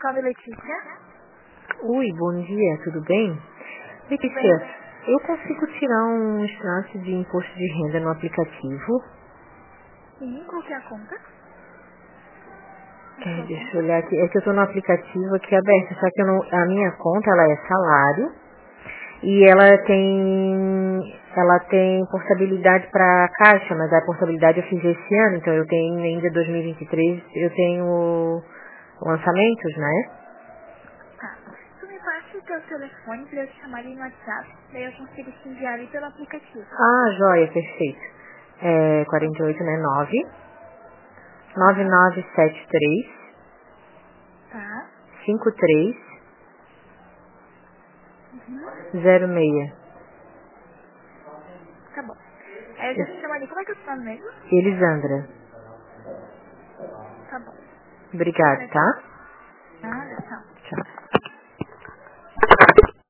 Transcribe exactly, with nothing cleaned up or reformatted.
Fala, Letícia. Oi, bom dia, tudo bem? Letícia, eu consigo tirar um extrato de imposto de renda no aplicativo? Sim, qual que é a conta? A É, sua deixa conta? eu olhar aqui. É que eu tô no aplicativo aqui aberto, só que eu não, a minha conta ela é salário e ela tem ela tem portabilidade para caixa, mas a portabilidade eu fiz esse ano, então eu tenho ainda dois mil e vinte e três, eu tenho lançamentos, né? Tá. Tu me passa o teu telefone pra eu te chamar ali no WhatsApp, daí eu consigo te enviar ali pelo aplicativo. Ah, joia, perfeito. É quarenta e oito, né? nove nove Tá, nove sete três tá. cinco três Uhum. zero seis. Tá bom. Aí eu já te chamo ali. Como é que eu te chamo mesmo? Elisandra. Tá bom. Obrigado, Certo. tá?